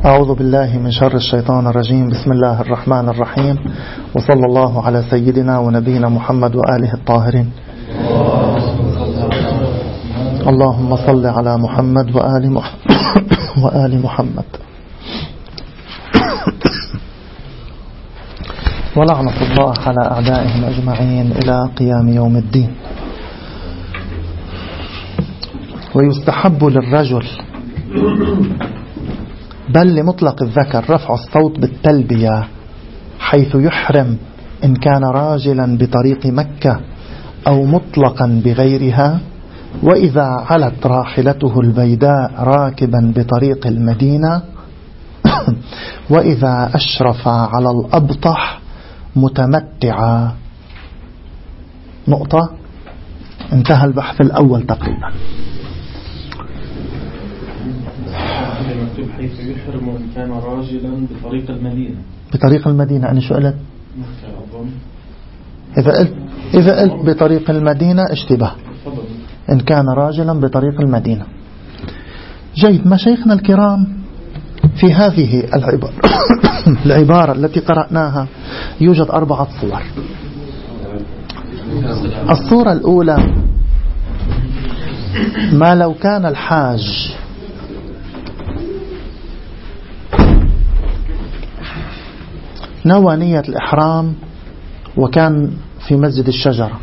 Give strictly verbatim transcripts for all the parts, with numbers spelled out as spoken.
أعوذ بالله من شر الشيطان الرجيم. بسم الله الرحمن الرحيم، وصلى الله على سيدنا ونبينا محمد وآله الطاهرين. اللهم صل على محمد وآل محمد وآل محمد. ولعنة الله على أعدائهم أجمعين إلى قيام يوم الدين. ويستحب للرجل بل لمطلق الذكر رفع الصوت بالتلبية حيث يحرم إن كان راجلا بطريق مكة أو مطلقا بغيرها، وإذا علت راحلته البيداء راكبا بطريق المدينة، وإذا أشرف على الأبطح متمتعا. نقطة. انتهى البحث الأول تقريبا. مكتوب حيث يحرم إن كان راجلا بطريق المدينة. بطريق المدينة أنا شو قلت؟ إذا قلت إذا قلت بطريق المدينة اشتباه. إن كان راجلا بطريق المدينة. جيد. مشايخنا الكرام، في هذه العبارة العبارة التي قرأناها يوجد أربعة صور. الصورة الأولى: ما لو كان الحاج نوى نية الإحرام وكان في مسجد الشجرة،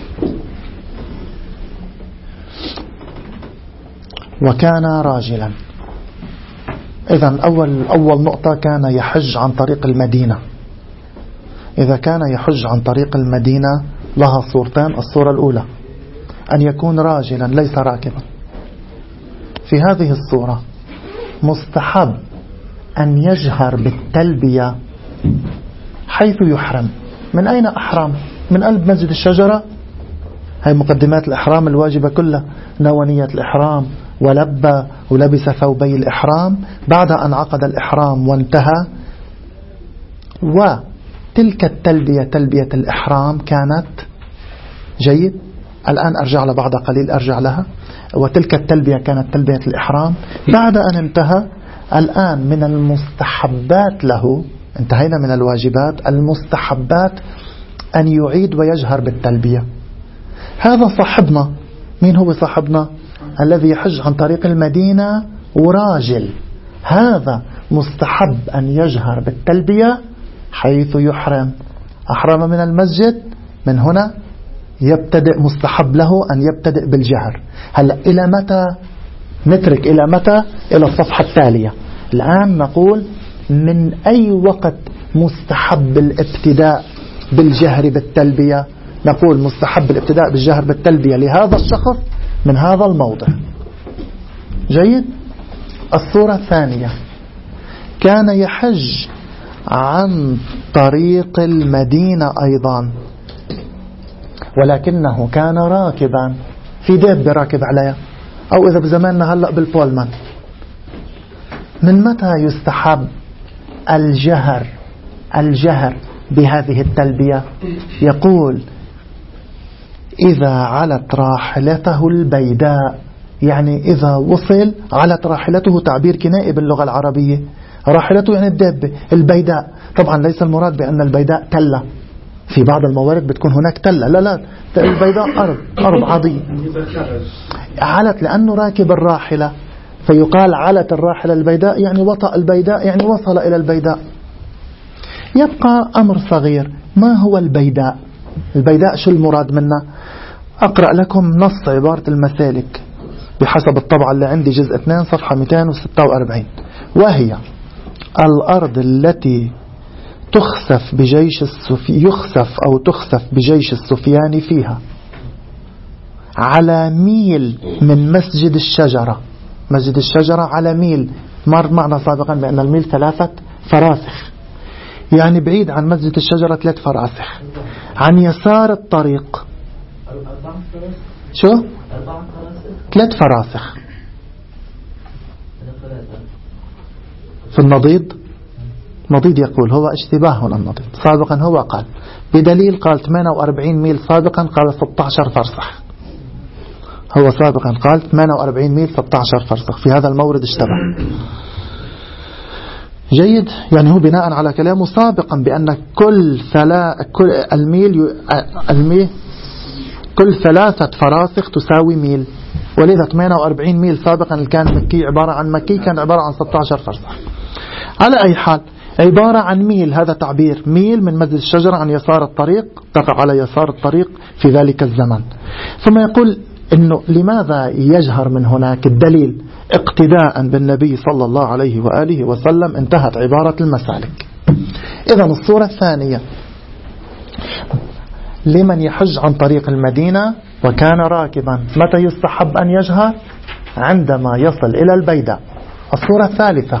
وكان راجلا. إذن أول, أول نقطة كان يحج عن طريق المدينة. إذا كان يحج عن طريق المدينة لها صورتان. الصورة الأولى أن يكون راجلا ليس راكبا. في هذه الصورة مستحب أن يجهر بالتلبية حيث يحرم. من أين أحرم؟ من قلب مسجد الشجرة. هاي مقدمات الإحرام الواجبة كلها. نوى نية الإحرام ولبى ولبس ثوبي الإحرام بعد أن عقد الإحرام وانتهى. وتلك التلبية تلبية الإحرام كانت جيد. الآن أرجع لها بعد قليل أرجع لها. وتلك التلبية كانت تلبية الإحرام بعد أن انتهى. الآن من المستحبات له، انتهينا من الواجبات، المستحبات أن يعيد ويجهر بالتلبية. هذا صاحبنا. مين هو صاحبنا؟ الذي يحج عن طريق المدينة وراجل. هذا مستحب أن يجهر بالتلبية حيث يحرم. أحرم من المسجد، من هنا يبتدئ مستحب له أن يبتدئ بالجهر. هلأ إلى متى نترك؟ إلى متى؟ إلى الصفحة التالية. الآن نقول من أي وقت مستحب الابتداء بالجهر بالتلبية. نقول مستحب الابتداء بالجهر بالتلبية لهذا الشخص من هذا الموضع. جيد. الصورة الثانية: كان يحج عن طريق المدينة أيضا، ولكنه كان راكبا في دابة راكب عليها، أو إذا بزماننا هلأ بالبولمان. من متى يستحب الجهر الجهر بهذه التلبية؟ يقول إذا علت راحلته البيداء، يعني إذا وصل. علت راحلته تعبير كنائي باللغة العربية. راحلته يعني الدابة البيداء. طبعا ليس المراد بأن البيداء تلة. في بعض الموارد بتكون هناك تلة. لا لا البيداء أرض أرض عادية. علت لأنه راكب الراحلة، فيقال علت الراحلة البيداء يعني وطأ البيداء يعني وصل إلى البيداء. يبقى أمر صغير: ما هو البيداء؟ البيداء شو المراد منه؟ أقرأ لكم نص عبارة المسالك بحسب الطبعة اللي عندي، جزء اثنين صفحة مئتين وستة وأربعين. وهي الأرض التي تخسف بجيش السفي يخسف أو تخسف بجيش السفيان فيها على ميل من مسجد الشجرة. مسجد الشجرة على ميل. مر معنا سابقا بأن الميل ثلاثة فراسخ، يعني بعيد عن مسجد الشجرة ثلاث فراسخ. عن يسار الطريق شو؟ ثلاث فراسخ في النضيد. نضيد يقول هو اشتباه هنا النضيد. سابقا هو قال بدليل قال ثمانية وأربعين ميل، سابقا قال ستة عشر فرسخ. هو سابقا قال ثمانية وأربعين ميل ستة عشر فرسخ. في هذا المورد اشتبه. جيد. يعني هو بناء على كلامه سابقا بأن كل ثلا كل الميل الميل كل ثلاثة فراسخ تساوي ميل، ولذا ثمانية وأربعين ميل سابقا كان مكي عبارة عن مكي كان عبارة عن ستة عشر فرسخ. على أي حال عبارة عن ميل، هذا تعبير ميل من مزل الشجرة عن يسار الطريق، تقع على يسار الطريق في ذلك الزمن. ثم يقول إنه لماذا يجهر من هناك؟ الدليل اقتداء بالنبي صلى الله عليه وآله وسلم، انتهت عبارة المسالك. إذا الصورة الثانية لمن يحج عن طريق المدينة وكان راكبا، متى يستحب أن يجهر؟ عندما يصل إلى البيداء. الصورة الثالثة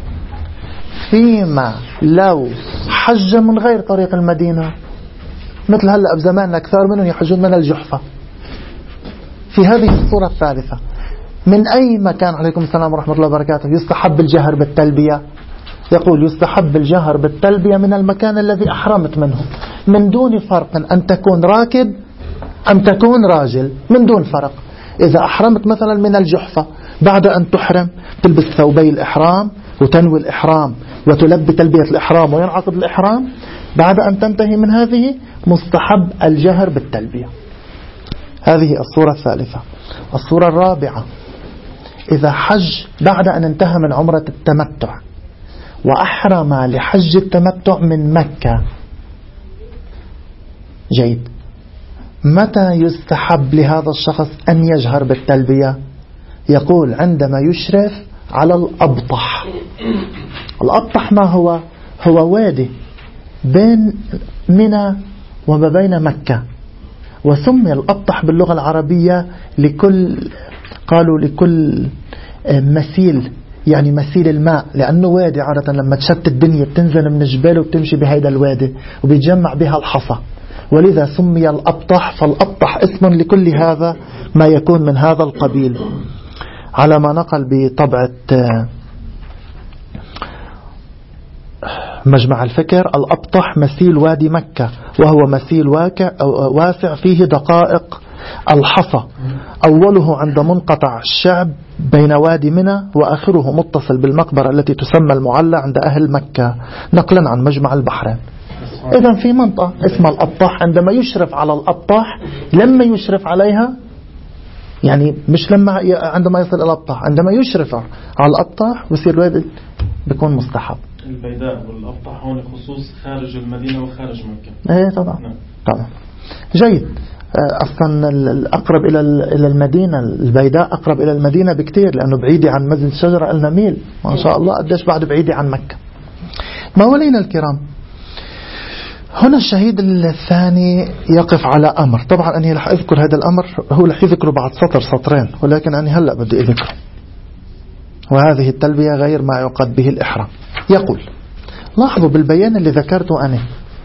فيما لو حج من غير طريق المدينة، مثل هلأ بزماننا كثار منهم يحجون من الجحفة. في هذه الصورة الثالثة من أي مكان، عليكم السلام ورحمة الله وبركاته، يستحب الجهر بالتلبية؟ يقول يستحب الجهر بالتلبية من المكان الذي أحرمت منه، من دون فرق أن تكون راكب أم تكون راجل، من دون فرق. إذا أحرمت مثلا من الجحفة، بعد أن تحرم تلبس ثوبي الإحرام وتنوي الإحرام وتلبي تلبية الإحرام وينعقد الإحرام، بعد أن تنتهي من هذه مستحب الجهر بالتلبية. هذه الصورة الثالثة. الصورة الرابعة إذا حج بعد أن انتهى من عمرة التمتع وأحرم لحج التمتع من مكة. جيد. متى يستحب لهذا الشخص أن يجهر بالتلبية؟ يقول عندما يشرف على الأبطح. الأبطح ما هو؟ هو وادي بين منى وما بين مكة، وسمي الأبطح باللغة العربية لكل قالوا لكل مسيل، يعني مسيل الماء، لأنه وادي عادة لما تشت الدنيا بتنزل من الجبال وبتمشي بهيدا الوادي وبيتجمع بها الحصى، ولذا سمي الأبطح. فالأبطح اسم لكل هذا ما يكون من هذا القبيل، على ما نقل بطبعة مجمع الفكر. الأبطح مسيل وادي مكة، وهو مسيل واسع فيه دقائق الحصى، أوله عند منقطع الشعب بين وادي منى، وآخره متصل بالمقبرة التي تسمى المعلى عند أهل مكة، نقلا عن مجمع البحرين. إذن في منطقة اسمها الأبطح، عندما يشرف على الأبطح، لما يشرف عليها يعني مش لما عندما يصل إلى الأبطح، عندما يشرف على الأبطح بصير الوادي بيكون مستحب. البيداء والأبطح هون خصوص خارج المدينة وخارج مكة. ايه طبعا. نعم. طبعا. جيد. أصلا الأقرب إلى إلى المدينة، البيداء أقرب إلى المدينة بكتير، لأنه بعيدة عن مزل الشجرة قلنا ميل، ما شاء الله قديش بعد بعيدة عن مكة. موالينا الكرام، هنا الشهيد الثاني يقف على أمر. طبعا أنا رح أذكر هذا الأمر، هو رح يذكره بعد سطر سطرين، ولكن أنا هلأ بدي أذكره. وهذه التلبية غير ما يقاد به الإحرام. يقول لاحظوا بالبيان اللي ذكرته أنا،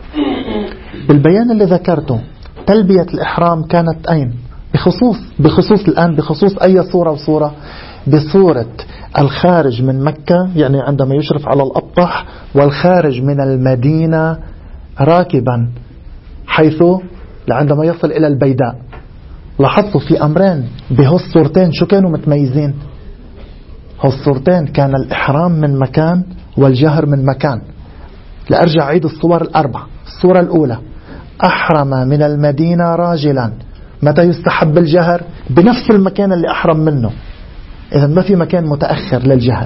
بالبيان اللي ذكرته تلبية الإحرام كانت أين؟ بخصوص بخصوص الآن بخصوص أي صورة وصورة؟ بصورة الخارج من مكة، يعني عندما يشرف على الأبطح، والخارج من المدينة راكبا، حيث عندما يصل إلى البيداء. لاحظتوا في أمرين بهالصورتين شو كانوا متميزين؟ هالصورتين كان الإحرام من مكان والجهر من مكان. لأرجع عيد الصور الأربع. الصورة الأولى أحرم من المدينة راجلا، متى يستحب الجهر؟ بنفس المكان اللي أحرم منه، إذا ما في مكان متأخر للجهر.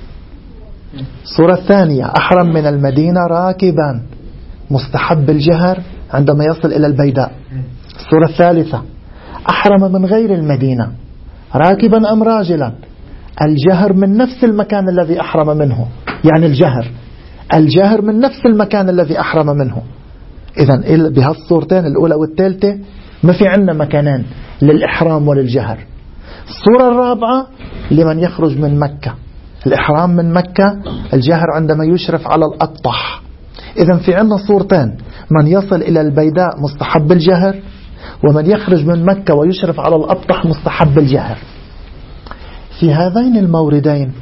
الصورة الثانية أحرم من المدينة راكبا، مستحب الجهر عندما يصل إلى البيداء. الصورة الثالثة أحرم من غير المدينة راكبا أم راجلا، الجهر من نفس المكان الذي أحرم منه، يعني الجهر الجهر من نفس المكان الذي أحرم منه. إذن بهالصورتين الأولى والثالثة ما في عندنا مكانين للإحرام وللجهر. الصورة الرابعة لمن يخرج من مكة، الإحرام من مكة، الجهر عندما يشرف على الأبطح. إذن في عندنا صورتين، من يصل إلى البيداء مستحب الجهر، ومن يخرج من مكة ويشرف على الأبطح مستحب الجهر. في هذين الموردين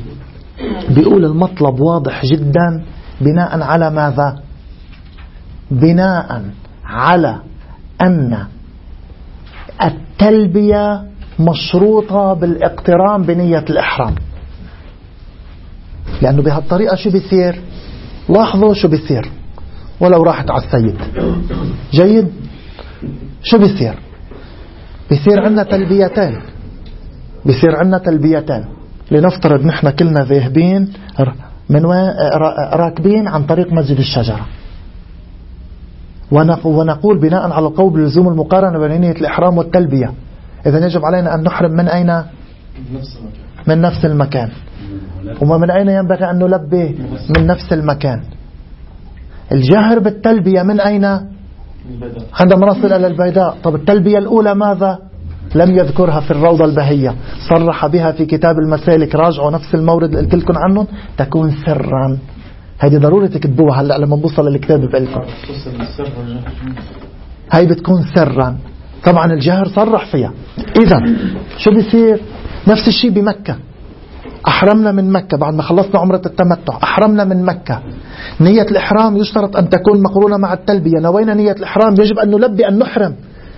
بيقول المطلب واضح جدا، بناء على ماذا؟ بناء على أن التلبية مشروطة بالاقتران بنية الإحرام. لأنه بهالطريقة شو بيصير؟ لاحظوا شو بيصير ولو راحت على السيد. جيد؟ شو بيصير؟ بيصير عندنا تلبيتين بيصير عندنا تلبيتين لنفترض نحن كلنا ذاهبين من راكبين عن طريق مسجد الشجرة، ونقول بناء على القول بلزوم المقارنة بين نية الإحرام والتلبية، إذا يجب علينا أن نحرم من أين؟ من نفس المكان. وما من أين ينبغي أن نلبي؟ من نفس المكان. الجهر بالتلبية من أين؟ عندما نصل إلى البيداء. طب التلبية الأولى ماذا؟ لم يذكرها في الروضة البهية، صرح بها في كتاب المسالك، راجعوا نفس المورد اللي قلت لكم عنه، تكون سرا. هذه ضروري تكتبوها هلا لما نوصل للكتاب بقلكم. هاي بتكون سرا. طبعا الجهر صرح فيها. إذا شو بيصير؟ نفس الشيء بمكة. أحرمنا من مكة بعد ما خلصنا عمرة التمتع، أحرمنا من مكة. نية الإحرام يشترط أن تكون مقرونة مع التلبية. نوينا نية الإحرام يجب أن نلبي أن نحرم.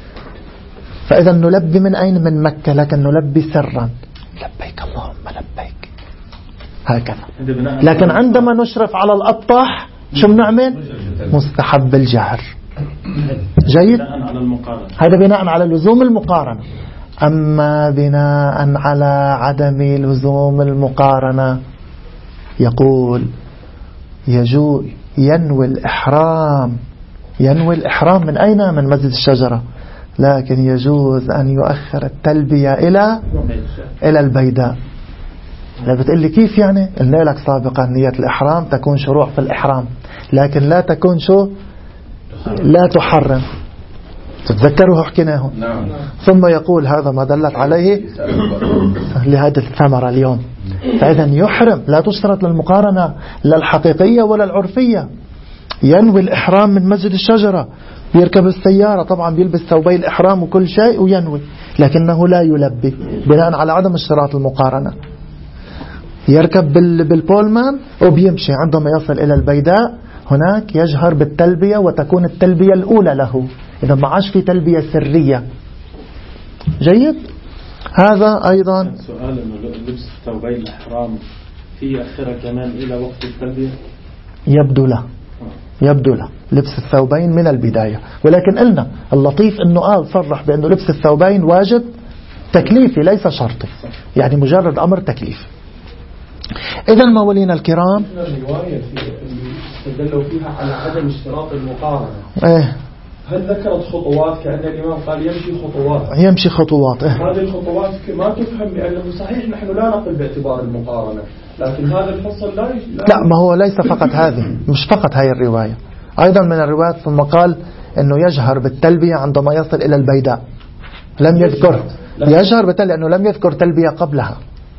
فإذا نلبي من أين؟ من مكة، لكن نلبي سرا. لبيك اللهم لبيك هكذا. لكن عندما نشرف على الأبطح شو بنعمل؟ مستحب الجهر. جيد؟ هذا بناء على لزوم المقارنة. أما بناء على عدم لزوم المقارنة يقول يجوز ينوي الإحرام ينوي الإحرام من أين؟ من مسجد الشجرة، لكن يجوز أن يؤخر التلبية إلى إلى البيداء. لا بتقول لي كيف يعني؟ قلنا لك سابقا نية الإحرام تكون شروع في الإحرام، لكن لا تكون شو؟ لا تحرم. تتذكروا حكيناه. نعم. ثم يقول هذا ما دلت عليه لهذه الثمرة اليوم. فإذا يحرم، لا تشترط للمقارنة لا الحقيقية ولا العرفية. ينوي الإحرام من مسجد الشجرة، يركب السيارة، طبعا بيلبس ثوبي الإحرام وكل شيء وينوي، لكنه لا يلبي بناء على عدم اشتراط المقارنة. يركب بالبولمان وبيمشي، عندما يصل إلى البيداء هناك يجهر بالتلبية وتكون التلبية الأولى له، إذا ما عاش في تلبية سرية. جيد؟ هذا أيضا سؤال إنه لبس ثوبي الإحرام في أخرة كمان إلى وقت التلبية. يبدو له يبدو له لبس الثوبين من البداية، ولكن قلنا اللطيف إنه قال صرح بأنه لبس الثوبين واجب تكليفي ليس شرطي، يعني مجرد أمر تكليف. إذا موالينا الكرام الرواية اللي استدلوا فيها على عدم اشتراط المقارنة، إيه؟ هل ذكرت خطوات كأن الإمام قال يمشي خطوات يمشي خطوات إيه؟ هذه الخطوات ما تفهم بأنه صحيح نحن لا نقل باعتبار المقارنة، لكن هذا الفصل لا يش... لا, لا ما هو ليس فقط هذه، مش فقط هاي الرواية، أيضا من الروايات ثم قال أنه يجهر بالتلبية عندما يصل إلى البيداء. لم يذكر يجهر بالتلبية لأنه لم يذكر تلبية قبلها.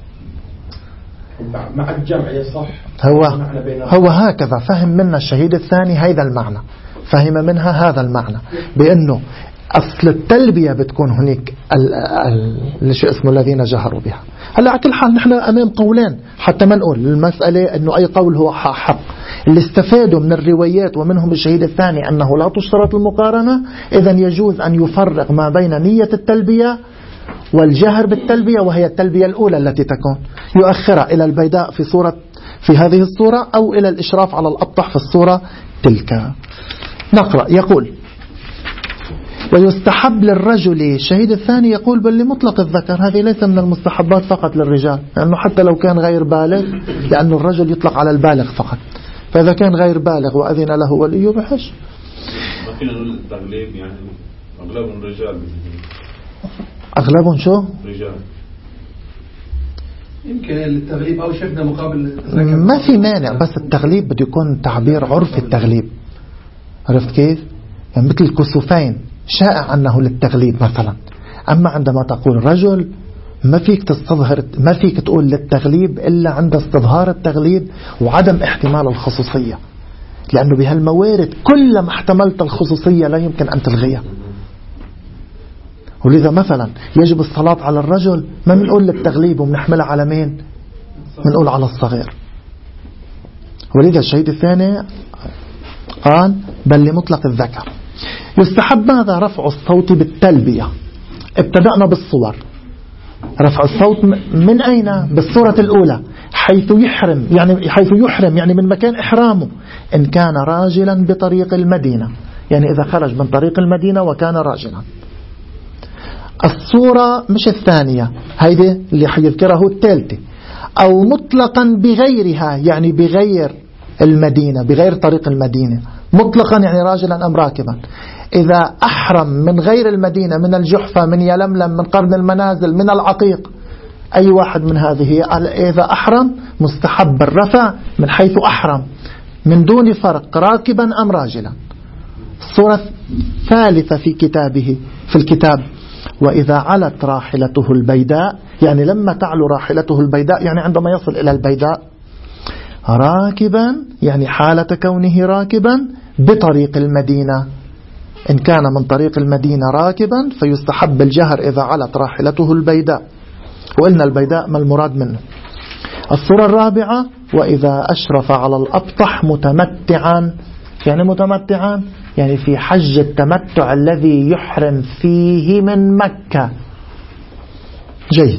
مع الجمع يصح. هو هو هكذا فهم منا الشهيد الثاني هذا المعنى، فهم منها هذا المعنى بأنه أصل التلبية بتكون هناك اللي شو اسمه الذين جهروا بها. هلا على كل حال نحن أمام قولين حتى ما نقول المسألة أنه أي قول هو حق. اللي استفادوا من الروايات ومنهم الشهيد الثاني أنه لا تشترط المقارنة، إذا يجوز أن يفرق ما بين نية التلبية والجهر بالتلبية، وهي التلبية الأولى التي تكون يؤخرها إلى البيداء في صورة في هذه الصورة، أو إلى الإشراف على الأبطح في الصورة تلك. نقرأ. يقول ويستحب للرجل، الشهيد الثاني يقول بل لمطلق الذكر، هذه ليس من المستحبات فقط للرجال، لأنه حتى لو كان غير بالغ، لأنه الرجل يطلق على البالغ فقط، فإذا كان غير بالغ وأذن له وليه بحش. ما فينا نقول التغليب، يعني أغلبهم رجال. أغلبهم شو؟ رجال. يمكن التغليب أو شفنا مقابل ما في مانع، بس التغليب بده يكون تعبير عرفي. التغليب عرفت كيف؟ يعني مثل الكسوفين شائع أنه للتغليب مثلا، أما عندما تقول رجل ما فيك تستظهر، ما فيك تقول للتغليب إلا عند استظهار التغليب وعدم احتمال الخصوصية، لأنه بهالموارد كل ما احتملت الخصوصية لا يمكن أن تلغيها. ولذا مثلا يجب الصلاة على الرجل، ما بنقول للتغليب وبنحملها على مين؟ بنقول على الصغير. ولذا الشهيد الثاني قال بل لمطلق الذكر. يستحب ماذا؟ رفع الصوت بالتلبية. ابتدأنا بالصور، رفع الصوت من أين؟ بالصورة الأولى حيث يحرم يعني حيث يحرم يعني من مكان إحرامه إن كان راجلا بطريق المدينة، يعني إذا خرج من طريق المدينة وكان راجلا. الصورة مش الثانية، هيدي اللي حيذكره الثالثة. أو مطلقا بغيرها يعني بغير المدينة، بغير طريق المدينة مطلقا يعني راجلا أم راكبا. إذا أحرم من غير المدينة، من الجحفة، من يلملم، من قرن المنازل، من العقيق، أي واحد من هذه، إذا أحرم مستحب الرفع من حيث أحرم من دون فرق راكبا أم راجلا. الصورة الثالثة في كتابه في الكتاب: وإذا علت راحلته البيداء، يعني لما تعلو راحلته البيداء يعني عندما يصل إلى البيداء، راكبا يعني حالة كونه راكبا بطريق المدينة. إن كان من طريق المدينة راكبا فيستحب الجهر إذا علت راحلته البيداء، وقلنا البيداء ما المراد منه. الصورة الرابعة: وإذا أشرف على الأبطح متمتعا، يعني متمتعا يعني في حج التمتع الذي يحرم فيه من مكة. جيد.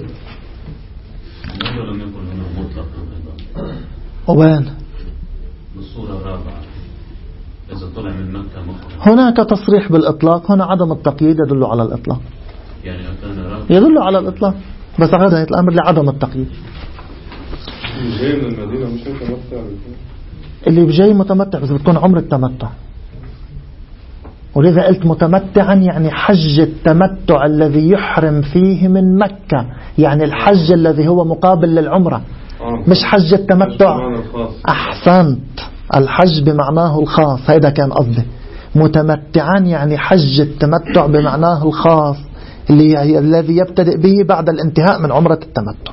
وين الصورة الرابعة إذا طلع من مكة مخرج. هناك تصريح بالإطلاق، هنا عدم التقييد يدل على الإطلاق، يعني يدل على الإطلاق، بس هذا الأمر لعدم التقييد. جاي من المدينة مش متمتع، اللي بجاي متمتع بس بتكون عمر التمتع، ولذا قلت متمتعا يعني حج التمتع الذي يحرم فيه من مكة، يعني الحج الذي هو مقابل للعمرة، مش حج التمتع. أحسنت، الحج بمعناه الخاص، هذا كان قصدي. متمتعا يعني حج التمتع بمعناه الخاص اللي الذي يبتدئ به بعد الانتهاء من عمرة التمتع.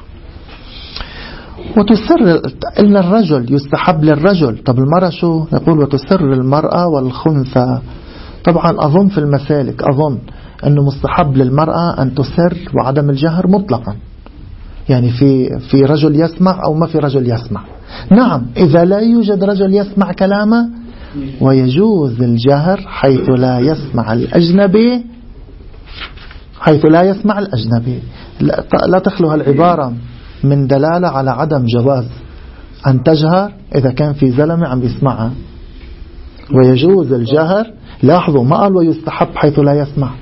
وتسر إن الرجل يستحب للرجل. طب المرأة شو يقول؟ وتسر المرأة والخنثى. طبعا أظن في المسالك أظن أنه مستحب للمرأة أن تسر وعدم الجهر مطلقا، يعني في في رجل يسمع أو ما في رجل يسمع. نعم إذا لا يوجد رجل يسمع كلامه، ويجوز الجهر حيث لا يسمع الأجنبي، حيث لا يسمع الأجنبي. لا تخلو العبارة من دلالة على عدم جواز أن تجهر إذا كان في زلمة عم يسمعها. ويجوز الجهر، لاحظوا ما قال ويستحب حيث لا يسمع.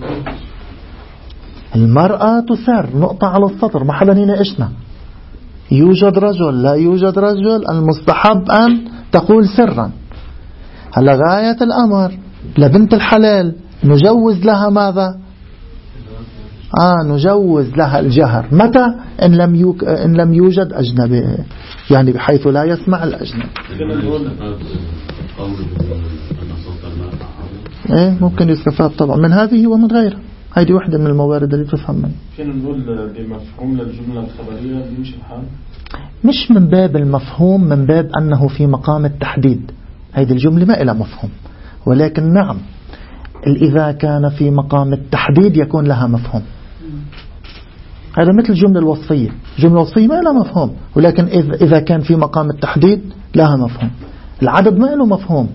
المرأة تسر، نقطة على السطر، ما حدا يناقشنا. يوجد رجل لا يوجد رجل، المستحب أن تقول سرا. هلا غاية الأمر لبنت الحلال نجوز لها ماذا؟ آه نجوز لها الجهر متى؟ إن لم يوك... إن لم يوجد أجنبي، يعني بحيث لا يسمع الأجنبي. إيه ممكن يستفاد طبعا من هذه ومن غيرها، هذه واحدة من الموارد اللي تفهم منها. فينا نقول بمفهوم للجملة الخبرية يمشي الحال؟ مش من باب المفهوم، من باب أنه في مقام التحديد. هذه الجملة ما إلها مفهوم، ولكن نعم إذا كان في مقام التحديد يكون لها مفهوم. هذا مثل الجملة الوصفية، الجملة الوصفية ما لها مفهوم، ولكن إذا كان في مقام التحديد لها مفهوم. العدد ما له مفهوم،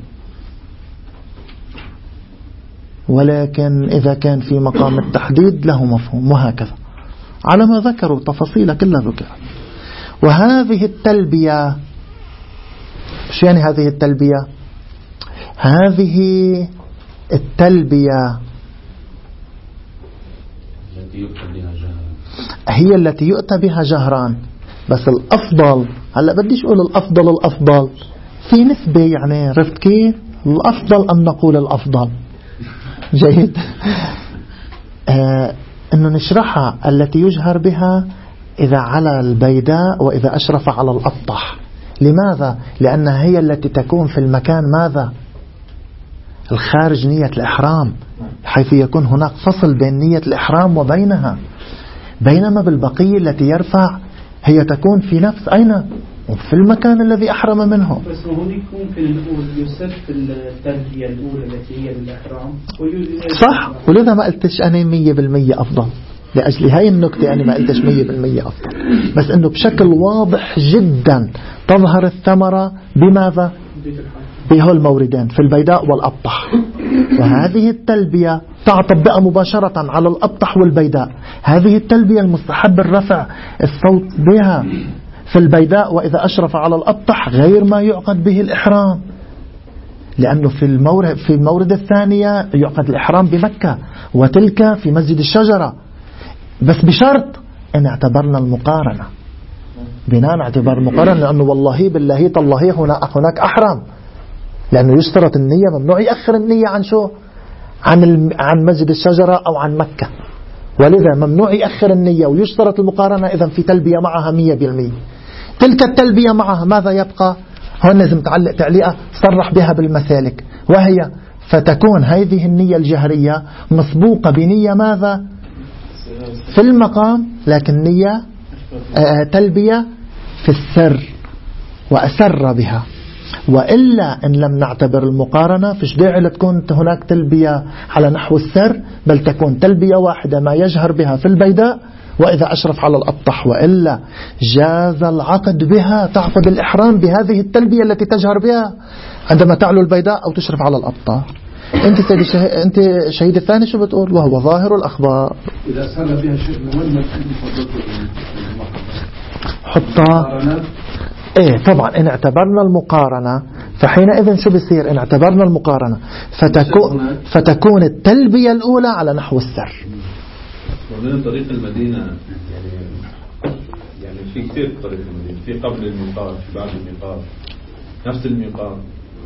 ولكن إذا كان في مقام التحديد له مفهوم، وهكذا على ما ذكروا، تفاصيل كلها ذكرت. وهذه التلبية، شو يعني هذه التلبية؟ هذه التلبية هي التي يؤتى بها جهران، بس الأفضل، هلأ بديش أقول الأفضل الأفضل في نسبة، يعني عرفت كيف؟ الأفضل أن نقول الأفضل. جيد. آه أنه نشرحها التي يجهر بها إذا على البيداء وإذا أشرف على الأبطح. لماذا؟ لأنها هي التي تكون في المكان ماذا؟ الخارج نية الإحرام، حيث يكون هناك فصل بين نية الإحرام وبينها. بينما بالبقية التي يرفع هي تكون في نفس أين؟ في المكان الذي أحرم منه. بس هونيك ممكن نقول يسر في التلبية الأولى التي هي الإحرام. صح، ولذا ما قلتش أنا مية بالمية أفضل، لأجل هاي النكتة أنا ما قلتش مية بالمية أفضل، بس أنه بشكل واضح جدا تظهر الثمرة بماذا؟ بهول الموردين في البيداء والأبطح. وهذه التلبية تعطبق مباشرة على الأبطح والبيداء. هذه التلبية المستحب الرفع الصوت بها في البيداء وإذا أشرف على الأبطح غير ما يعقد به الإحرام، لأنه في المورد, في المورد الثانية يعقد الإحرام بمكة وتلك في مسجد الشجرة، بس بشرط أن اعتبرنا المقارنة، بناء اعتبار المقارنة، لأنه والله بالله تالله هناك أحرم، لأنه يشترط النية، ممنوع يأخر النية عن شو؟ عن عن مسجد الشجرة أو عن مكة، ولذا ممنوع يأخر النية ويشترط المقارنة. إذن في تلبية معها مية بالمية. تلك التلبية معها ماذا يبقى؟ هون لازم تعلق تعليقة صرح بها بالمسالك، وهي فتكون هذه النية الجهرية مسبوقة بنية ماذا؟ في المقام، لكن نية آه تلبية في السر وأسر بها. وإلا إن لم نعتبر المقارنة فيش داعي لتكون هناك تلبية على نحو السر، بل تكون تلبية واحدة ما يجهر بها في البيداء وإذا أشرف على الأبطح، وإلا جاز العقد بها، تعقد الإحرام بهذه التلبية التي تجهر بها عندما تعلو البيداء أو تشرف على الأبطح. أنت سيدي شه... أنت شهيد الثاني شو بتقول؟ وهو ظاهر الأخبار. إذا سر بها شيء وين ما حطها ايه طبعا ان اعتبرنا المقارنة، فحينئذ شو بيصير؟ ان اعتبرنا المقارنة فتكون فتكون التلبية الاولى على نحو السر. ومن طريق المدينة يعني يعني في كثير طريق المدينة، في قبل الميقات، في بعد الميقات، نفس الميقات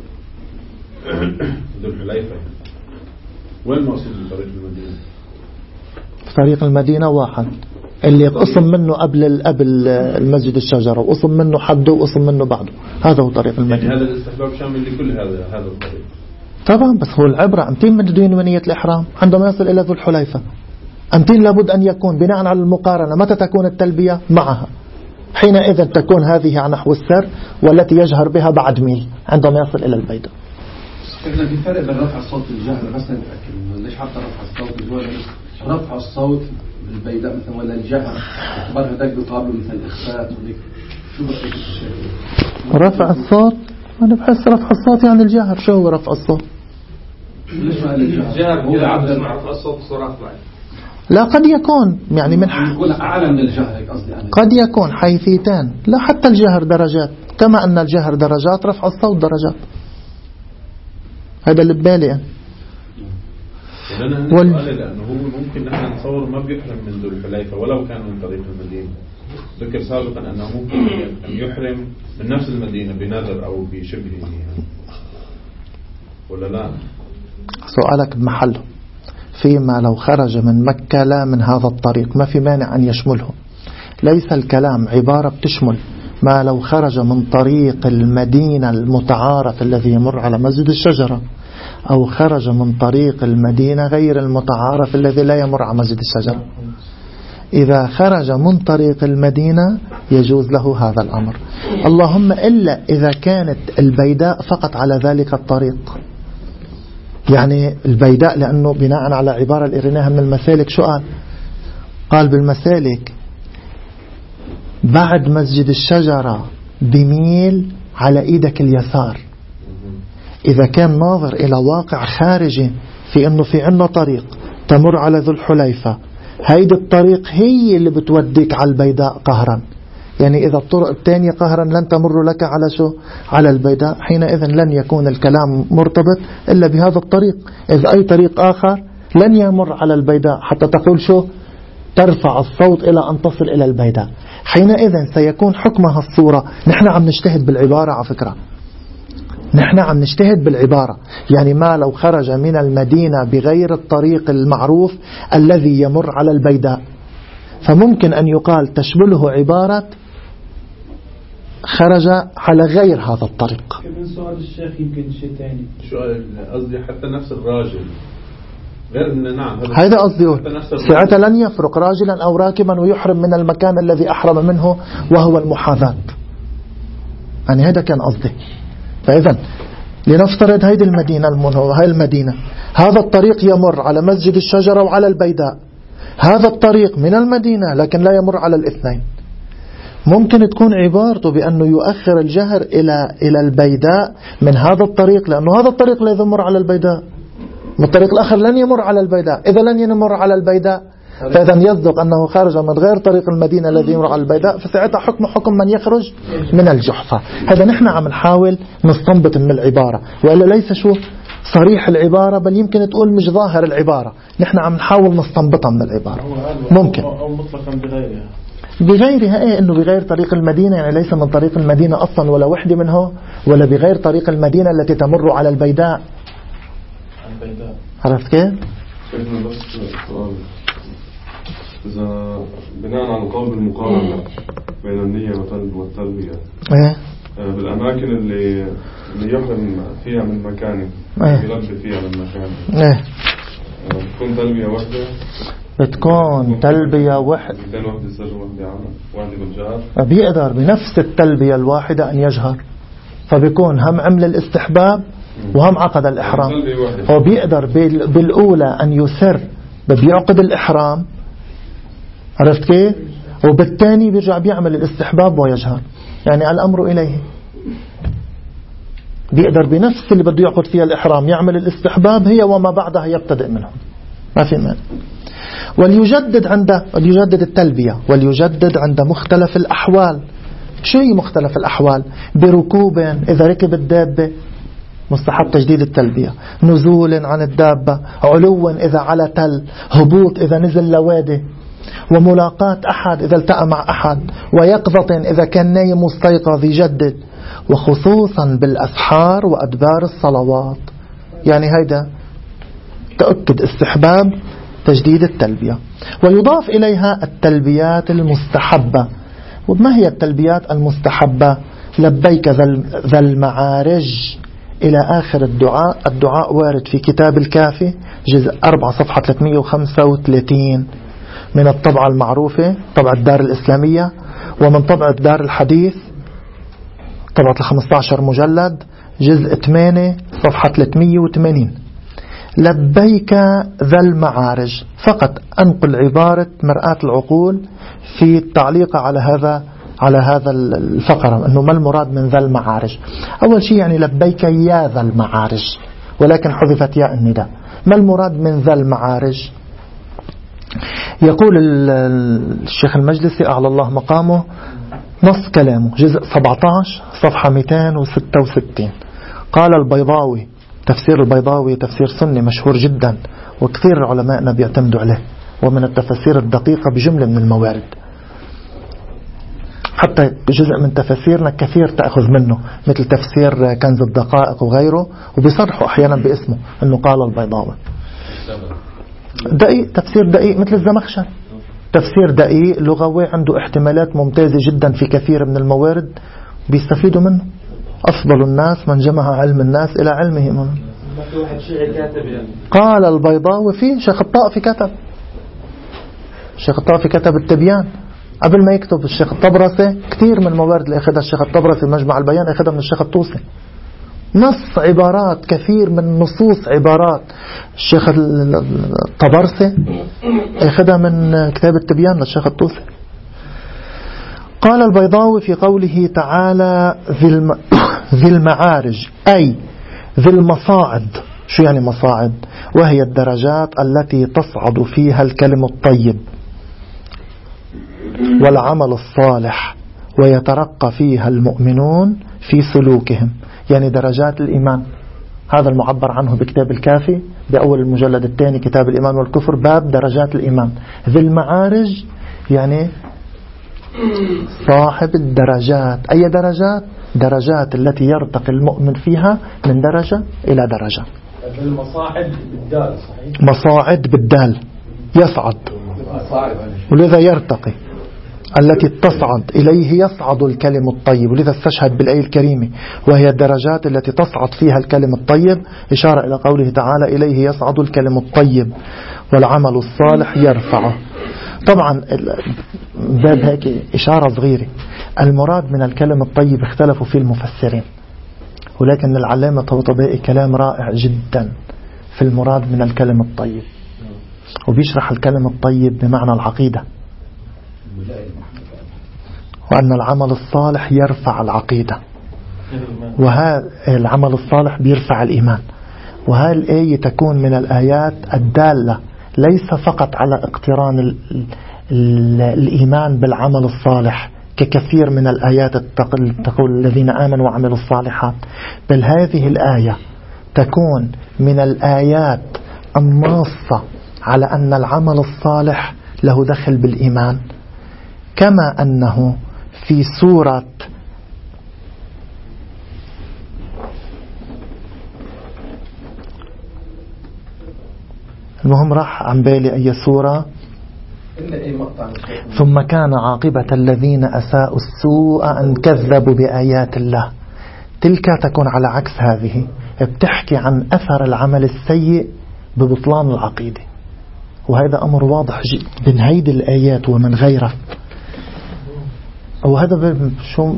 ذو الحليفة. وين المقصود بطريق المدينة؟ طريق المدينة واحد اللي قسم منه قبل قبل المسجد الشجرة، وقسم منه حده وقسم منه بعده، هذا هو طريق المدينة. يعني هذا الاستحباب شامل لكل هذا هذا الطريق طبعا، بس هو العبرة أمتين من دينونية الإحرام عندما يصل إلى ذو الحليفة، أمتين لابد أن يكون بناء على المقارنة متى تكون التلبية معها، حينئذ تكون هذه على نحو السر والتي يجهر بها بعد ميل عندما يصل إلى البيداء. في فرق بين رفع الصوت والجهر، بس نتأكد ليش حتى رفع الصوت الجهر؟ رفع الصوت بالبيداء مثلا ولا الجهر اعتبارها دق بقابله مثل الإخفاء وذيك، شو بقيت الشيء؟ رفع الصوت أنا بحس رفع الصوت يعني الجهر. شو هو رفع الصوت؟ ليش ما الجهر هو عبد رفع الصوت صراحة؟ لا قد يكون يعني من يقول أعلى من الجهر قصدي يعني. قد يكون حيثيتان، لا حتى الجهر درجات، كما أن الجهر درجات رفع الصوت درجات. هذا اللي ببالي أنا. وال... لأنه هو ممكن نحن نتصور ما بيحرم من ذو الحليفة ولو كان من طريق المدينة. ذكر سابقا أنه ممكن أن يحرم من نفس المدينة بنذر أو بشبهه يعني. ولا لا؟ سؤالك بمحله. فيما لو خرج من مكة لا من هذا الطريق ما في مانع أن يشمله. ليس الكلام عبارة بتشمل ما لو خرج من طريق المدينة المتعارف الذي يمر على مسجد الشجرة، أو خرج من طريق المدينة غير المتعارف الذي لا يمر على مسجد الشجرة. إذا خرج من طريق المدينة يجوز له هذا الأمر، اللهم إلا إذا كانت البيداء فقط على ذلك الطريق. يعني البيداء لأنه بناء على عبارة اللي قريناها من المسالك شو قال؟ قال بالمسالك بعد مسجد الشجرة بميل على إيدك اليسار. إذا كان ناظر إلى واقع خارجي في أنه في عنا طريق تمر على ذو الحليفة، هيدي الطريق هي اللي بتوديك على البيداء قهرا، يعني إذا الطرق الثانية قهرا لن تمر لك على شو؟ على البيداء، حينئذ لن يكون الكلام مرتبط إلا بهذا الطريق. إذا أي طريق آخر لن يمر على البيداء حتى تقول شو؟ ترفع الصوت إلى أن تصل إلى البيداء. حينئذ سيكون حكمها الصورة. نحن عم نجتهد بالعبارة على فكرة، نحن عم نجتهد بالعبارة، يعني ما لو خرج من المدينة بغير الطريق المعروف الذي يمر على البيداء، فممكن أن يقال تشمله عبارة خرج على غير هذا الطريق. كمان سؤال الشيخ يمكن شيء ثاني، شو قصدي حتى نفس الراجل غير من نعم هذا قصدي ساعتها لن يفرق راجلا أو راكبا ويحرم من المكان الذي أحرم منه وهو المحاذاة، يعني هذا كان قصدي. فإذا لنفترض هذه المدينة هاي المدينة هذا الطريق يمر على مسجد الشجرة وعلى البيداء، هذا الطريق من المدينة لكن لا يمر على الاثنين. ممكن تكون عبارته بأنه يؤخر الجهر إلى إلى البيداء من هذا الطريق، لأنه هذا الطريق لا يمر على البيداء، من الطريق الآخر لن يمر على البيداء. إذا لن يمر على البيداء فإذا يصدق أنه خارج من غير طريق المدينة الذي يمر على البيداء، فساعتها حكم حكم من يخرج من الجحفة. هذا نحن عم نحاول نستنبط من العبارة، وإلا ليس شو صريح العبارة، بل يمكن تقول مش ظاهر العبارة، نحن عم نحاول نستنبطها من العبارة. ممكن أو مطلقا بغيرها بغيرها، ايه انه بغير طريق المدينة، يعني ليس من طريق المدينة اصلا ولا وحدة منه، ولا بغير طريق المدينة التي تمر على البيداء. البيداء عرفت كيف؟ شيخنا بس سؤال، إذا بناء على القول بالمقارنة بين النية والتلبية ايه بالأماكن اللي اللي يحرم فيها من مكانه ايه يلبي فيها من مكانه، ايه بتكون تلبية واحدة، بتكون تلبية واحد، اثنين واحدة سر واحدة عمل واحدة بالجهر، بيقدر بنفس التلبية الواحدة أن يجهر، فبيكون هم عمل الاستحباب وهم عقد الإحرام. هو بيقدر بالأولى أن يسر بيعقد الإحرام، عرفت كيف؟ وبالتاني بيرجع بيعمل الاستحباب ويجهر، يعني الأمر إليه. بيقدر بنفس اللي بده يعقد فيها الإحرام يعمل الاستحباب هي وما بعدها يبتدئ منه، ما في مانع. وليجدد عند وليجدد التلبية وليجدد عند مختلف الأحوال. شو هي مختلف الأحوال؟ بركوب إذا ركب الدابة مستحب تجديد التلبية، نزول عن الدابة، علو إذا على تل، هبوط إذا نزل لوادي، وملاقاة أحد إذا التقى مع أحد، ويقظة إذا كان نايم مستيقظ يجدد، وخصوصا بالأسحار وأدبار الصلوات. يعني هيدا تأكد استحباب تجديد التلبية. ويضاف إليها التلبيات المستحبة. وما هي التلبيات المستحبة؟ لبيك ذا المعارج إلى آخر الدعاء. الدعاء وارد في كتاب الكافي جزء أربعة صفحة ثلاثمئة وخمسة وثلاثين من الطبعة المعروفة طبعة الدار الإسلامية، ومن طبعة دار الحديث طبعة الخمسة عشر مجلد جزء ثمانية صفحة ثلاثمئة وثمانين. لبيك ذا المعارج، فقط أنقل عبارة مرآة العقول في التعليق على هذا على هذا الفقرة، أنه ما المراد من ذا المعارج. أول شيء يعني لبيك يا ذا المعارج، ولكن حذفت ياء النداء. ما المراد من ذا المعارج؟ يقول الشيخ المجلسي أعلى الله مقامه نص كلامه جزء سبعة عشر صفحة مئتين وستة وستين. قال البيضاوي، تفسير البيضاوي تفسير سني مشهور جدا وكثير علماءنا بيعتمدوا عليه، ومن التفسير الدقيقة بجملة من الموارد، حتى جزء من تفسيرنا كثير تأخذ منه مثل تفسير كنز الدقائق وغيره، وبيصرحوا أحيانا باسمه أنه قال البيضاوي. دقيق، تفسير دقيق مثل الزمخشري، تفسير دقيق لغوي عنده احتمالات ممتازة جدا في كثير من الموارد بيستفيدوا منه. أفضل الناس من جمع علم الناس إلى علمهم. قال البيضاوي فيه شيخ الطائفي كتب، الشيخ الطائفي كتب التبيان قبل ما يكتب الشيخ الطبرسي. كثير من الموارد اللي أخذها الشيخ الطبرسي مجمع البيان أخذها من الشيخ الطوسي. نص عبارات كثير من نصوص عبارات الشيخ الطبرسي أخذها من كتاب التبيان للشيخ الطوسي. قال البيضاوي في قوله تعالى ذي المعارج أي ذي المصاعد. شو يعني مصاعد؟ وهي الدرجات التي تصعد فيها الكلم الطيب والعمل الصالح ويترقى فيها المؤمنون في سلوكهم، يعني درجات الإيمان. هذا المعبر عنه بكتاب الكافي بأول المجلد الثاني كتاب الإيمان والكفر باب درجات الإيمان. ذي المعارج يعني صاحب الدرجات. أي درجات؟ درجات التي يرتقي المؤمن فيها من درجة إلى درجة. المصاعد بالدال صحيح؟ مصاعد بالدال يصعد، ولذا يرتقي التي تصعد إليه يصعد الكلم الطيب، ولذا استشهد بالآية الكريمة وهي الدرجات التي تصعد فيها الكلم الطيب، إشارة إلى قوله تعالى إليه يصعد الكلم الطيب والعمل الصالح يرفعه. طبعا باب هيك إشارة صغيرة، المراد من الكلم الطيب اختلفوا فيه المفسرين، ولكن العلامة طبطبائي كلام رائع جدا في المراد من الكلم الطيب، وبيشرح الكلم الطيب بمعنى العقيدة، وأن العمل الصالح يرفع العقيدة، وهذا العمل الصالح بيرفع الإيمان. وهذه الآية تكون من الآيات الدالة ليس فقط على اقتران ال ال الإيمان بالعمل الصالح ككثير من الآيات تقول الذين آمنوا وعملوا الصالحات، بل هذه الآية تكون من الآيات الناصة على أن العمل الصالح له دخل بالإيمان، كما أنه في سورة المهم راح عن بالي أي سورة، ثم كان عاقبة الذين أساءوا السوء أن كذبوا بآيات الله. تلك تكون على عكس هذه، بتحكي عن أثر العمل السيء ببطلان العقيدة، وهذا أمر واضح جدا من هيدي الآيات ومن غيرها. وهذا شو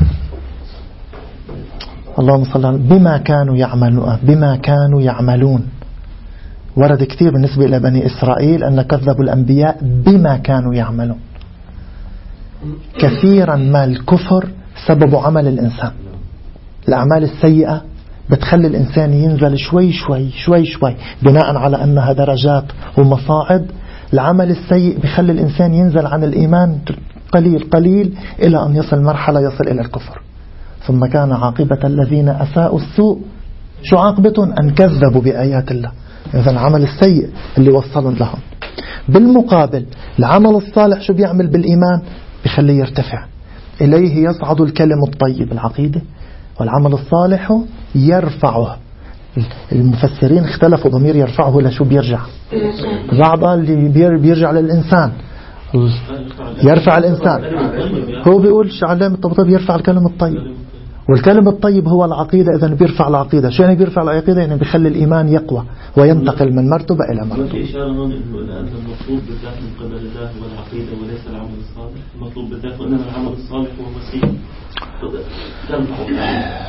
اللهم صل على بما كانوا يعملون بما كانوا يعملون ورد كثير بالنسبة إلى بني إسرائيل أن كذبوا الأنبياء بما كانوا يعملون. كثيرا ما الكفر سبب عمل الإنسان، الأعمال السيئة بتخلي الإنسان ينزل شوي شوي شوي شوي بناء على أنها درجات ومصاعد. العمل السيء بخلي الإنسان ينزل عن الإيمان قليل قليل إلى أن يصل مرحلة يصل إلى الكفر. ثم كان عاقبة الذين أساءوا السوء، شو عاقبتهم؟ أن كذبوا بآيات الله. إذن العمل السيء اللي وصلهم لهم. بالمقابل العمل الصالح شو بيعمل بالإيمان؟ بخليه يرتفع، إليه يصعد الكلم الطيب العقيدة، والعمل الصالح يرفعه. المفسرين اختلفوا ضمير يرفعه لشو بيرجع. بعض اللي بيرجع للإنسان، يرفع الإنسان، هو بيقول علامة الطبطب يرفع الكلم الطيب، والكلم الطيب هو العقيدة. إذن بيرفع العقيدة. شو يعني بيرفع العقيدة؟ يعني بيخلي الإيمان يقوى وينتقل من مرتبة إلى مرتبة. في إشارة هون إنه أن المطلوب بالذات من قبل الله هو العقيدة وليس العمل الصالح. المطلوب بالذات وإنما العمل الصالح هو مسيح تنفع.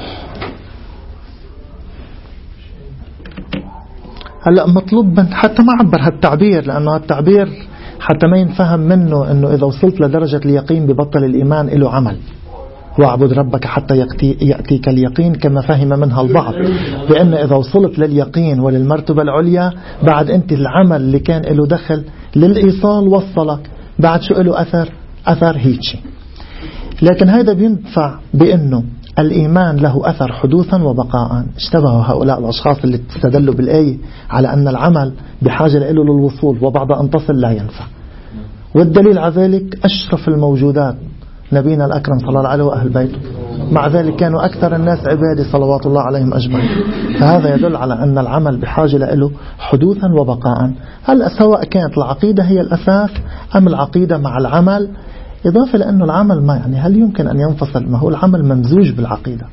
هلا مطلوب من حتى ما عبر هالتعبير، لأنه هالتعبير حتى ما ينفهم منه أنه إذا وصلت لدرجة اليقين ببطل الإيمان له عمل. واعبد ربك حتى يأتيك اليقين، كما فهم منها البعض، بأن إذا وصلت لليقين وللمرتبة العليا بعد أنت العمل اللي كان له دخل للإيصال وصلك، بعد شو له أثر أثر هيجي. لكن هذا بينفع بأنه الإيمان له أثر حدوثا وبقاء. اشتبهوا هؤلاء الأشخاص اللي استدلوا بالآية على أن العمل بحاجة له للوصول وبعد أن تصل لا ينفع. والدليل على ذلك أشرف الموجودات نبينا الأكرم صلى الله عليه وأهل بيته، مع ذلك كانوا أكثر الناس عبادة صلوات الله عليهم أجمعين. فهذا يدل على أن العمل بحاجة له حدوثا وبقاء. هل سواء كانت العقيدة هي الأساس أم العقيدة مع العمل، إضافة لأنه العمل ما يعني هل يمكن أن ينفصل؟ ما هو العمل ممزوج بالعقيدة،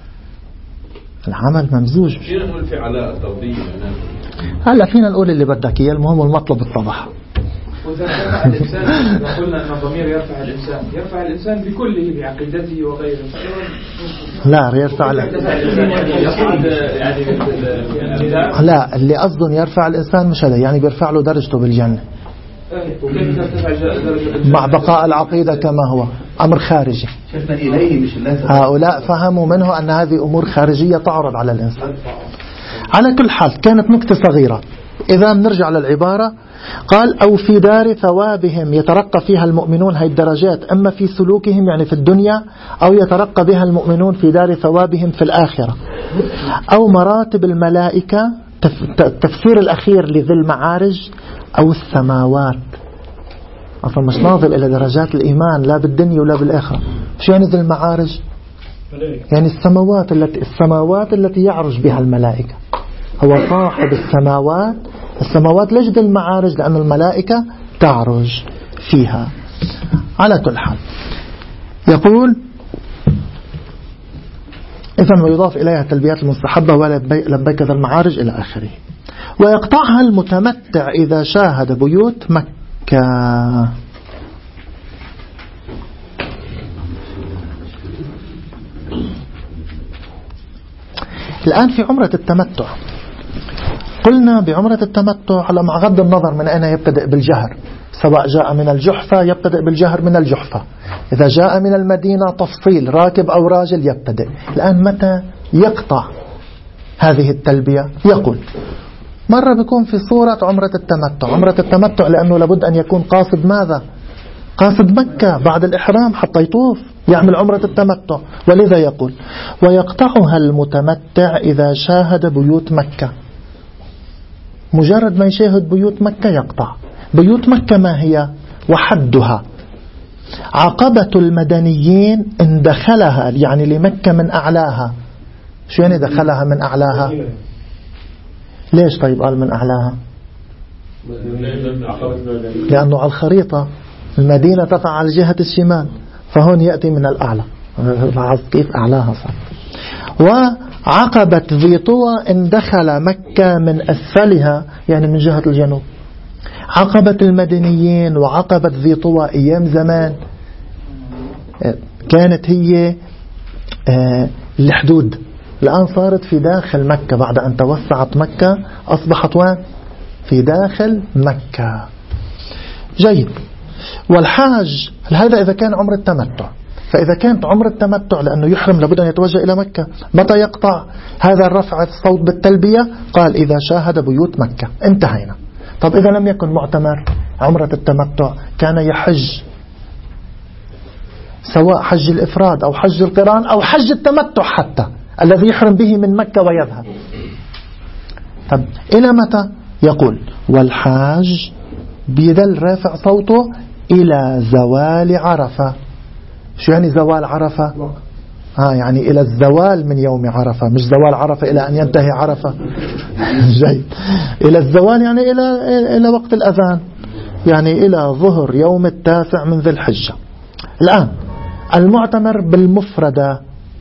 العمل ممزوج. فينا نقول في علاقة توضيح. هلا فينا نقول اللي بدك إياه، المهم المطلب اتضح. وإذا رفع الإنسان، إذا قلنا أن الضمير يرفع الإنسان، يرفع الإنسان بكله بعقيدته وغيره. لا يرفع لا لا اللي قصدهم يرفع الإنسان مش هذا، يعني بيرفع له درجته بالجنة مع بقاء العقيدة كما هو، أمر خارجي. هؤلاء فهموا منه أن هذه أمور خارجية تعرض على الإنسان. على كل حال كانت نكتة صغيرة. إذا نرجع للعبارة، قال أو في دار ثوابهم يترقى فيها المؤمنون. هاي الدرجات أما في سلوكهم يعني في الدنيا، أو يترقى بها المؤمنون في دار ثوابهم في الآخرة، أو مراتب الملائكة. التفسير الأخير لذي المعارج أو السماوات، أصلا مش ناظر إلى درجات الإيمان لا بالدنيا ولا بالآخرة. شو يعني ذي المعارج؟ يعني السماوات التي السماوات التي يعرج بها الملائكة. هو صاحب السماوات. السماوات ليش ذي المعارج؟ لأن الملائكة تعرج فيها. على كل حال يقول إذن ويضاف إليها التلبيات المستحبة ولبيك ذا المعارج إلى آخره. ويقطعها المتمتع إذا شاهد بيوت مكة. الآن في عمرة التمتع، قلنا بعمرة التمتع على مع غض النظر من أين يبتدئ بالجهر، سواء جاء من الجحفة يبتدئ بالجهر من الجحفة، إذا جاء من المدينة تفصيل راكب أو راجل يبتدئ. الآن متى يقطع هذه التلبية؟ يقول مرة بيكون في صورة عمرة التمتع. عمرة التمتع لأنه لابد أن يكون قاصد ماذا؟ قاصد مكة بعد الإحرام حتى يطوف يعمل عمرة التمتع. ولذا يقول ويقطعها المتمتع إذا شاهد بيوت مكة. مجرد ما يشاهد بيوت مكة يقطع. بيوت مكة ما هي؟ وحدها عقبة المدنيين إن دخلها، يعني لمكة من أعلاها. شو يعني دخلها من أعلاها؟ ليش طيب قال من أعلاها؟ لأنه على الخريطة المدينة تقع على جهة الشمال، فهون يأتي من الأعلى. كيف أعلاها صار. وعقبة ذي طوى إن دخل مكة من أسفلها، يعني من جهة الجنوب. عقبة المدنيين وعقبة ذي طوى أيام زمان كانت هي الحدود، الآن صارت في داخل مكة بعد أن توسعت مكة، أصبحت وين؟ في داخل مكة. جيد. والحاج هذا إذا كان عمر التمتع. فإذا كانت عمر التمتع لأنه يحرم لابد أن يتوجه إلى مكة، متى يقطع هذا الرفع الصوت بالتلبية؟ قال إذا شاهد بيوت مكة. انتهينا. طب إذا لم يكن معتمر عمرة التمتع، كان يحج سواء حج الإفراد أو حج القران أو حج التمتع حتى الذي يحرم به من مكة ويذهب. طب إلى متى؟ يقول والحاج بيدل رافع صوته إلى زوال عرفة. شو يعني زوال عرفة؟ آه يعني إلى الزوال من يوم عرفة، مش زوال عرفة إلى أن ينتهي عرفة. جيد. إلى الزوال يعني إلى إلى وقت الأذان، يعني إلى ظهر يوم التاسع من ذي الحجة. الآن المعتمر بالمفردة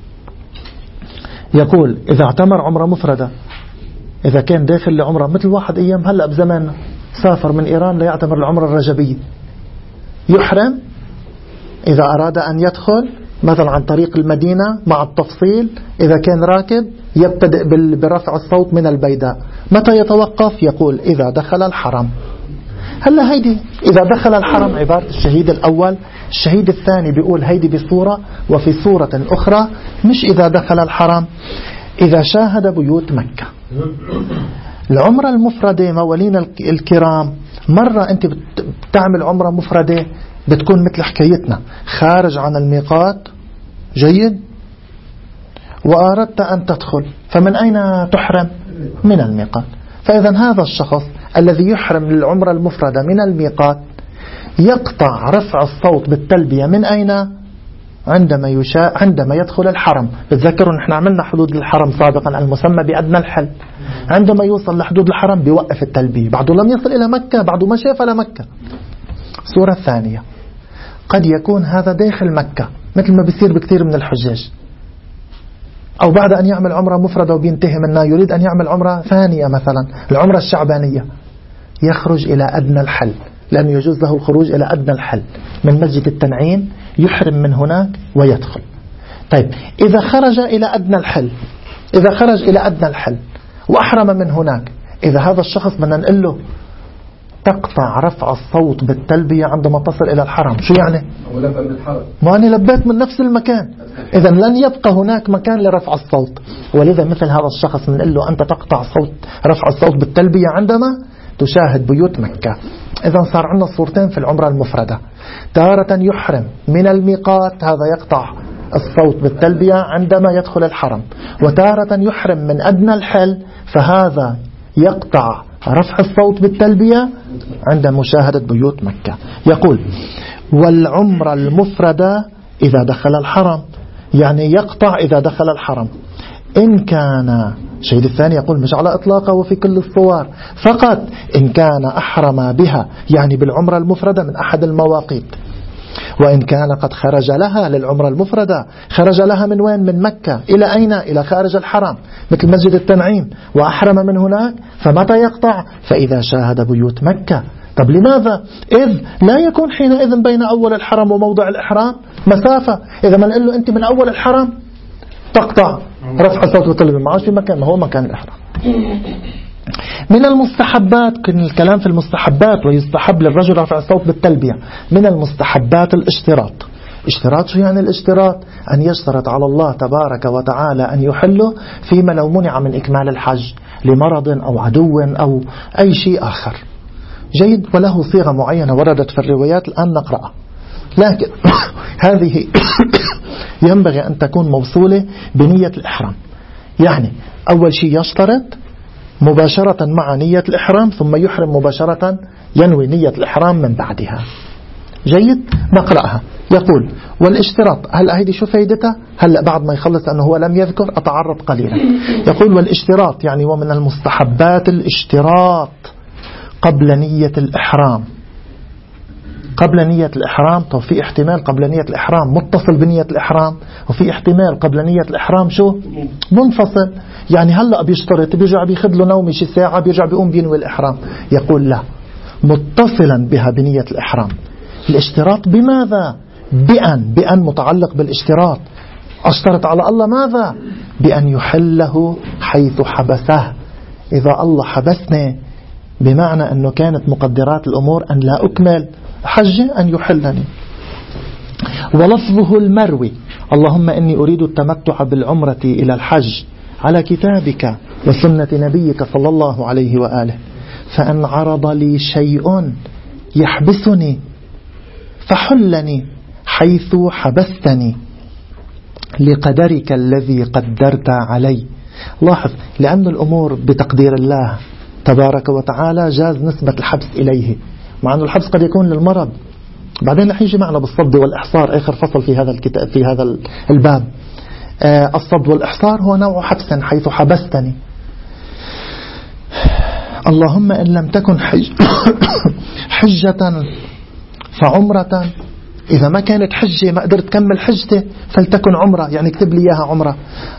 يقول إذا اعتمر عمرة مفردة، إذا كان داخل لعمرة مثل واحد أيام هلأ بزمان سافر من إيران ليعتمر العمرة الرجبية، يحرم إذا أراد أن يدخل مثلا عن طريق المدينة مع التفصيل. إذا كان راكب يبتدئ برفع الصوت من البيداء. متى يتوقف؟ يقول إذا دخل الحرم. هلا هيدي إذا دخل الحرم عبارة الشهيد الأول. الشهيد الثاني بيقول هيدي بصورة، وفي صورة أخرى مش إذا دخل الحرم، إذا شاهد بيوت مكة. العمرة المفردة موالين الكرام، مرة أنت بتعمل عمرة مفردة بتكون مثل حكايتنا خارج عن الميقات. جيد. وأردت أن تدخل، فمن أين تحرم؟ من الميقات. فإذا هذا الشخص الذي يحرم للعمرة المفردة من الميقات يقطع رفع الصوت بالتلبية من أين؟ عندما يشاء عندما يدخل الحرم. بتذكروا نحن عملنا حدود الحرم سابقا المسمى بأدنى الحل. عندما يوصل لحدود الحرم بيوقف التلبية، بعده لم يصل إلى مكة، بعده ما شاف لمكة. الصورة الثانية قد يكون هذا داخل مكة مثل ما بيصير بكثير من الحجاج، أو بعد أن يعمل عمرة مفردة وبينتهي منها يريد أن يعمل عمرة ثانية مثلا العمرة الشعبانية، يخرج إلى أدنى الحل، لأنه يجوز له الخروج إلى أدنى الحل من مسجد التنعيم، يحرم من هناك ويدخل. طيب إذا خرج إلى أدنى الحل، إذا خرج إلى أدنى الحل وأحرم من هناك، إذا هذا الشخص بدنا نقول له تقطع رفع الصوت بالتلبية عندما تصل إلى الحرم. شو يعني؟ ما أنا لبيت من نفس المكان، إذا لن يبقى هناك مكان لرفع الصوت. ولذا مثل هذا الشخص بنقول له أنت تقطع صوت رفع الصوت بالتلبية عندما تشاهد بيوت مكة. إذا صار عندنا صورتين في العمرة المفردة، تارة يحرم من الميقات، هذا يقطع الصوت بالتلبية عندما يدخل الحرم، وتارة يحرم من أدنى الحل، فهذا يقطع رفع الصوت بالتلبية عند مشاهدة بيوت مكة. يقول والعمرة المفردة إذا دخل الحرم، يعني يقطع إذا دخل الحرم. إن كان الشهيد الثاني يقول مش على إطلاقه وفي كل الصور، فقط إن كان أحرم بها، يعني بالعمرة المفردة من أحد المواقيت. وإن كان قد خرج لها للعمرة المفردة، خرج لها من وين؟ من مكة. إلى أين؟ إلى خارج الحرم مثل مسجد التنعيم، وأحرم من هناك، فمتى يقطع؟ فإذا شاهد بيوت مكة. طب لماذا؟ إذ لا يكون حينئذ بين أول الحرم وموضع الإحرام مسافة. إذا ما نقول له أنت من أول الحرم تقطع رفع الصوت والتلبية، ما عادش في مكان، ما هو مكان الإحرام. من المستحبات، كن الكلام في المستحبات، ويستحب للرجل رفع الصوت بالتلبية. من المستحبات الاشتراط، اشتراط شو يعني الاشتراط؟ أن يشترط على الله تبارك وتعالى أن يحله فيما لو منع من إكمال الحج لمرض أو عدو أو أي شيء آخر. جيد. وله صيغة معينة وردت في الروايات الآن نقرأها، لكن هذه ينبغي أن تكون موصولة بنية الإحرام. يعني أول شيء يشترط مباشرة مع نية الإحرام، ثم يحرم مباشرة، ينوي نية الإحرام من بعدها. جيد. نقرأها. يقول والاشتراط، هل هيدي شو فايدتها؟ هلأ بعد ما يخلص أنه هو لم يذكر أتعرض قليلا. يقول والاشتراط يعني ومن المستحبات الاشتراط قبل نية الإحرام. قبل نية الإحرام، طب في احتمال قبل نية الإحرام متصل بنية الإحرام، وفي احتمال قبل نية الإحرام شو منفصل. يعني هلأ بيشترط بيرجع بيخذ له نومي شي ساعة بيرجع بيقوم بينوي الإحرام. يقول لا، متصلا بها بنية الإحرام. الاشتراط بماذا؟ بأن بأن متعلق بالاشتراط. اشترط على الله ماذا؟ بأن يحله حيث حبسه. إذا الله حبسني بمعنى أنه كانت مقدرات الأمور أن لا أكمل حج أن يحلني. ولفظه المروي اللهم إني أريد التمتع بالعمرة إلى الحج على كتابك وسنة نبيك صلى الله عليه وآله، فأن عرض لي شيء يحبسني فحلني حيث حبستني لقدرك الذي قدرت علي. لاحظ، لأن الأمور بتقدير الله تبارك وتعالى جاز نسبة الحبس إليه، مع أن الحبس قد يكون للمرض. بعدين رح يجي معنا بالصد والإحصار آخر فصل في هذا الكتاب في هذا الباب. آه الصد والإحصار هو نوع حبس حيث حبستني. اللهم إن لم تكن حج حجة فعمرة، إذا ما كانت حجة ما قدرت تكمل حجته فلتكن عمرة، يعني اكتب لي إياها عمرة.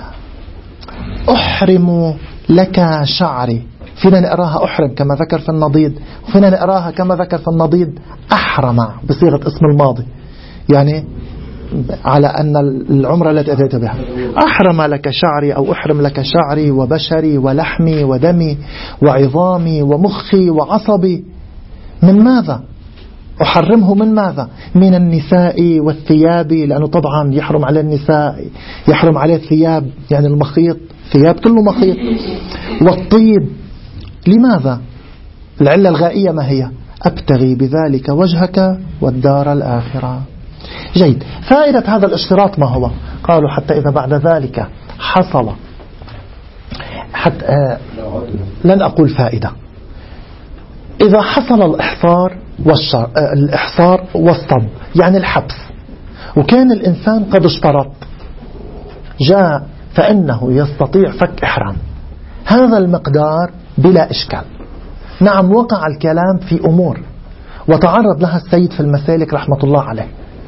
أحرم لك شعري، فينا نقراها أحرم كما ذكر في النضيد، وفينا نقراها كما ذكر في النضيد أحرم بصيغة اسم الماضي، يعني على أن العمرة التي أتيت بها. أحرم لك شعري أو أحرم لك شعري وبشري ولحمي ودمي وعظامي ومخي وعصبي. من ماذا؟ أحرمه من ماذا؟ من النساء والثياب، لأنه طبعا يحرم على النساء، يحرم عليه الثياب يعني المخيط، ثياب كله مخيط، والطيب. لماذا؟ العلة الغائية ما هي؟ أبتغي بذلك وجهك والدار الآخرة. جيد. فائدة هذا الاشتراط ما هو؟ قالوا حتى إذا بعد ذلك حصل حتى آه لن أقول فائدة، إذا حصل الإحصار والشر آه الإحصار والصد يعني الحبس، وكان الإنسان قد اشترط جاء فإنه يستطيع فك إحرام هذا المقدار بلا إشكال. نعم، وقع الكلام في أمور وتعرض لها السيد في المسالك رحمة الله عليه.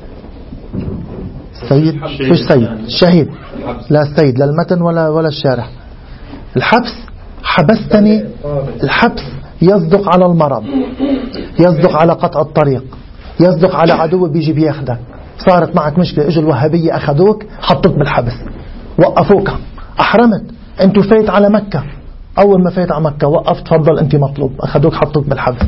السيد شو السيد؟ الشهيد، لا السيد لا المتن ولا ولا الشارح. الحبس حبستني، الحبس يصدق على المرض، يصدق على قطع الطريق، يصدق على عدو بيجي بياخدك، صارت معك مشكلة، اجوا الوهابية أخذوك حطوك بالحبس وقفوك، أحرمت أنت فايت على مكة، أول ما فايت على مكة وقفت تفضل أنت مطلوب، أخذوك حطوك بالحبس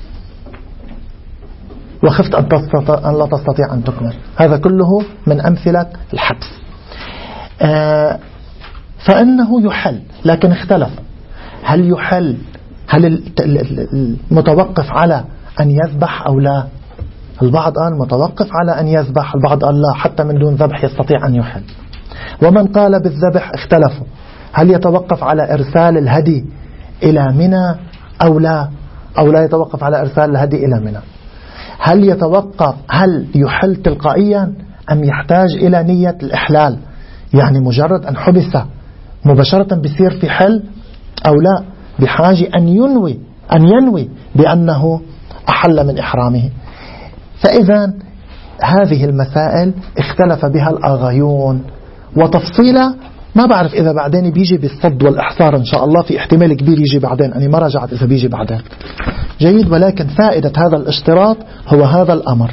وخفت أن, أن لا تستطيع أن تكمل. هذا كله من أمثلة الحبس. آه فإنه يحل، لكن اختلف هل يحل، هل المتوقف على أن يذبح أو لا؟ البعض قال متوقف على أن يذبح، البعض قال لا، حتى من دون ذبح يستطيع أن يحل. ومن قال بالذبح اختلفوا، هل يتوقف على إرسال الهدي إلى منى أو لا، أو لا يتوقف على إرسال الهدي إلى منى؟ هل يتوقف، هل يحل تلقائيا أم يحتاج إلى نية الإحلال؟ يعني مجرد أن حبس مباشرة بيصير في حل أو لا، بحاجة أن ينوي أن ينوي بأنه أحل من إحرامه. فإذا هذه المسائل اختلف بها الآغايون، وتفصيلا ما بعرف إذا بعدين بيجي بالصد والإحصار إن شاء الله، في احتمال كبير يجي بعدين، أنا ما رجعت إذا بيجي بعدين. جيد. ولكن فائدة هذا الاشتراط هو هذا الأمر.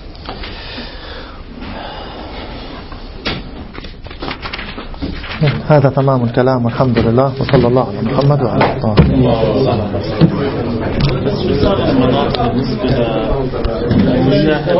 هذا تمام الكلام، والحمد لله، وصلى الله على محمد وعلى آله.